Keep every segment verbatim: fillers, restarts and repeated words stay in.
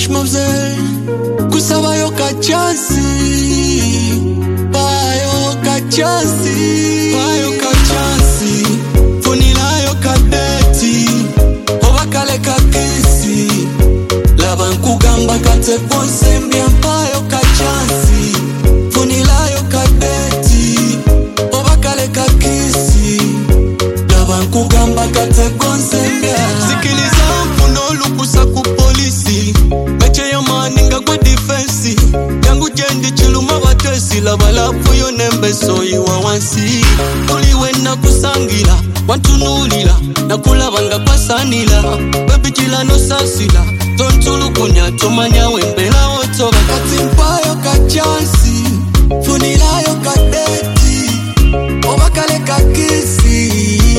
push mavzel kusaba yo kachasi bayo kachasi bayo kachasi funila yo kadeti obakale kakisi laban kugamba kate konsembia bayo kachasi funila yo kadeti obakale kakisi laban kugamba kate konsembia sikiliza mfuno lukusa ku polisi meche ya maninga kwa defense yangu jendi chiluma watesi labalafu yo nembe soyi wa wansi uliwe na kusangila wantunulila na kulabanga kwa sanila baby chila no sasila tontulu kunya tomanya wembela oto bakati mpayo kachansi funila yo kadeti obakale kakisi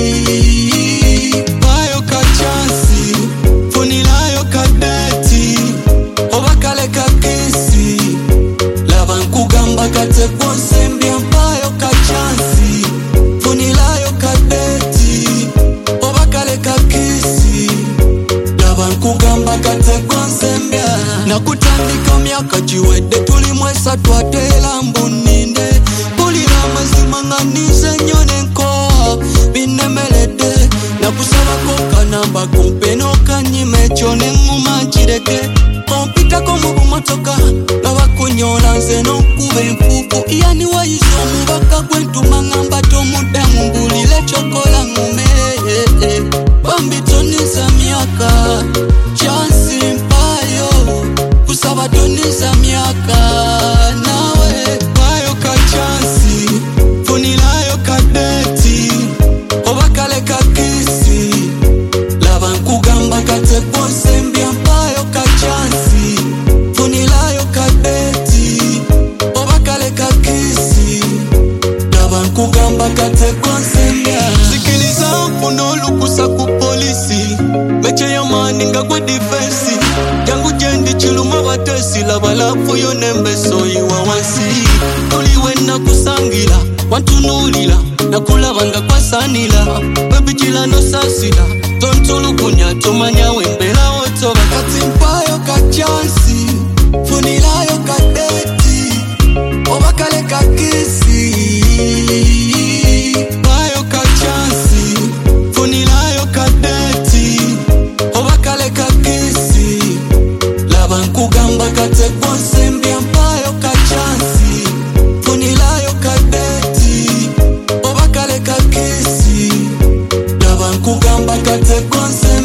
bayo kachansi funila yo kadeti obakale kakisi laban kugamba kate konsembia mpayo kachansi funila yo kadeti obakale kakisi laban kugamba kate konsembia na kutandika miaka jiwede tulimwesa twatela mbuninde pulira mazimanganize nyone nko binemelede na kusaba koka namba kumpeno kanyime chone nguma chireke kompita komu bumotoka na wakunyola nzeno kube mfufu iyani wa yiso mbaka kwentu mangamba tomuda mbulile chokola ngume bambi toniza miaka chansi mpayo kusaba toniza miaka nawe bayo kachansi funila yo kadeti obakale kakisi laban kugamba kate konsembia mpayo kachansi funila yo kadeti obakale kakisi laban kugamba kate konsembia sikiliza mfuno lukusa ku polisi meche ya maninga kwa defense yangu jendi chiluma watesi labalafu yo nembe soyi wa wansi uliwe na kusangila wantunulila na kulabanga kwa sanila baby chila no sasila tontulu kunya tomanya wembela oto bakati mpayo kachansi funila yo kadeti obakale kakisi bayo kachansi funila yo kadeti obakale kakisi laban kugamba kate konsembia mpayo kachansi funila yo kadeti obakale kakisi laban kugamba kate konsembia